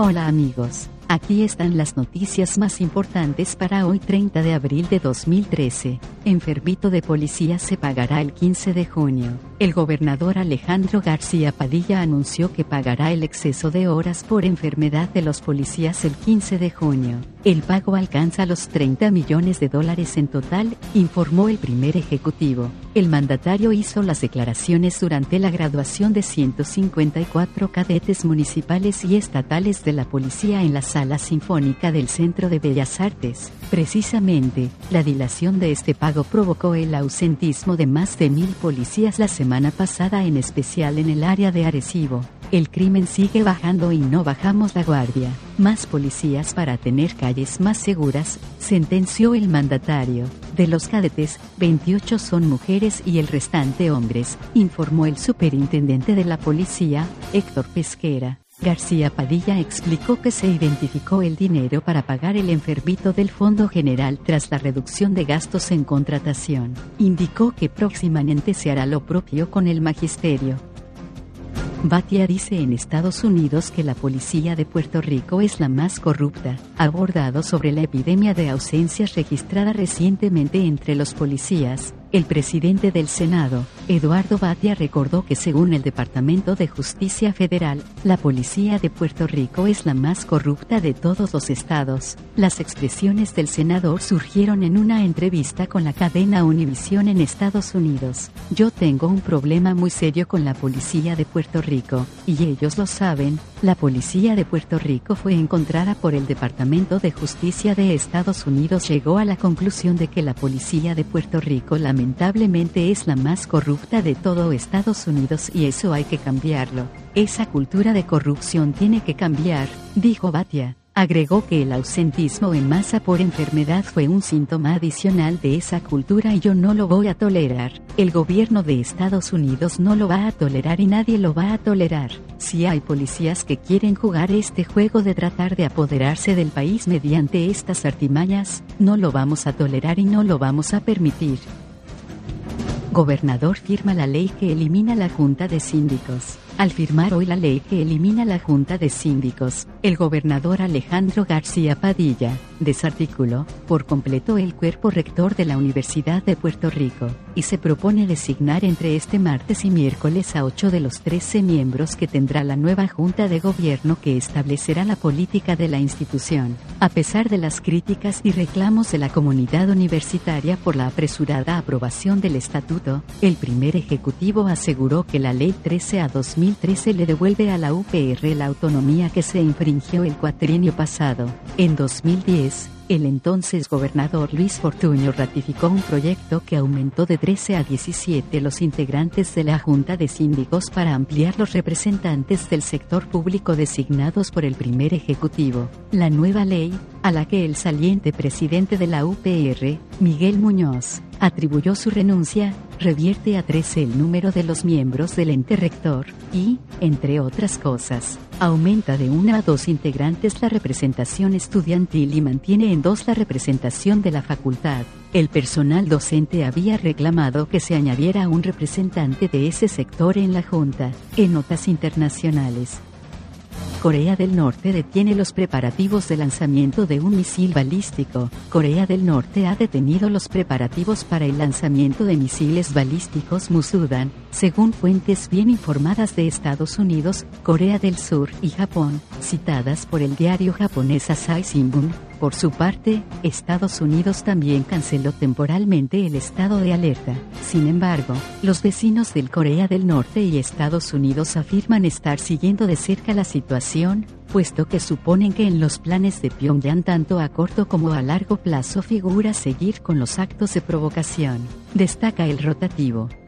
Hola amigos, aquí están las noticias más importantes para hoy 30 de abril de 2013. Enfermito de policía se pagará el 15 de junio. El gobernador Alejandro García Padilla anunció que pagará el exceso de horas por enfermedad de los policías el 15 de junio. El pago alcanza los $30 millones en total, informó el primer ejecutivo. El mandatario hizo las declaraciones durante la graduación de 154 cadetes municipales y estatales de la policía en la Sala Sinfónica del Centro de Bellas Artes. Precisamente, la dilación de este pago provocó el ausentismo de más de 1,000 policías la semana pasada, en especial en el área de Arecibo. El crimen sigue bajando y no bajamos la guardia. Más policías para tener calles más seguras, sentenció el mandatario. De los cadetes, 28 son mujeres y el restante hombres, informó el superintendente de la policía, Héctor Pesquera. García Padilla explicó que se identificó el dinero para pagar el enfermito del Fondo General tras la reducción de gastos en contratación. Indicó que próximamente se hará lo propio con el magisterio. Batia dice en Estados Unidos que la policía de Puerto Rico es la más corrupta. Abordado sobre la epidemia de ausencias registrada recientemente entre los policías, el presidente del Senado, Eduardo Batia, recordó que según el Departamento de Justicia Federal, la policía de Puerto Rico es la más corrupta de todos los estados. Las expresiones del senador surgieron en una entrevista con la cadena Univisión en Estados Unidos. Yo tengo un problema muy serio con la policía de Puerto Rico, y ellos lo saben. La policía de Puerto Rico fue encontrada por el Departamento de Justicia de Estados Unidos. Llegó a la conclusión de que la policía de Puerto Rico lamentablemente es la más corrupta de todo Estados Unidos y eso hay que cambiarlo. Esa cultura de corrupción tiene que cambiar, dijo Batia. Agregó que el ausentismo en masa por enfermedad fue un síntoma adicional de esa cultura y yo no lo voy a tolerar. El gobierno de Estados Unidos no lo va a tolerar y nadie lo va a tolerar. Si hay policías que quieren jugar este juego de tratar de apoderarse del país mediante estas artimañas, no lo vamos a tolerar y no lo vamos a permitir. Gobernador firma la ley que elimina la Junta de Síndicos. Al firmar hoy la ley que elimina la Junta de Síndicos, el gobernador Alejandro García Padilla desarticuló por completo el cuerpo rector de la Universidad de Puerto Rico, y se propone designar entre este martes y miércoles a 8 de los 13 miembros que tendrá la nueva Junta de Gobierno que establecerá la política de la institución. A pesar de las críticas y reclamos de la comunidad universitaria por la apresurada aprobación del estatuto, el primer ejecutivo aseguró que la Ley 13/2013 le devuelve a la UPR la autonomía que se infringió el cuatrienio pasado. En 2010, el entonces gobernador Luis Fortuño ratificó un proyecto que aumentó de 13 a 17 los integrantes de la Junta de Síndicos para ampliar los representantes del sector público designados por el primer ejecutivo. La nueva ley, a la que el saliente presidente de la UPR, Miguel Muñoz, atribuyó su renuncia, revierte a 13 el número de los miembros del ente rector y, entre otras cosas, aumenta de 1 a 2 integrantes la representación estudiantil y mantiene en 2 la representación de la facultad. El personal docente había reclamado que se añadiera un representante de ese sector en la Junta. En notas internacionales, Corea del Norte detiene los preparativos de lanzamiento de un misil balístico. Corea del Norte ha detenido los preparativos para el lanzamiento de misiles balísticos Musudan, según fuentes bien informadas de Estados Unidos, Corea del Sur y Japón, citadas por el diario japonés Asahi Shimbun. Por su parte, Estados Unidos también canceló temporalmente el estado de alerta. Sin embargo, los vecinos del Corea del Norte y Estados Unidos afirman estar siguiendo de cerca la situación, puesto que suponen que en los planes de Pyongyang tanto a corto como a largo plazo figura seguir con los actos de provocación. Destaca el rotativo.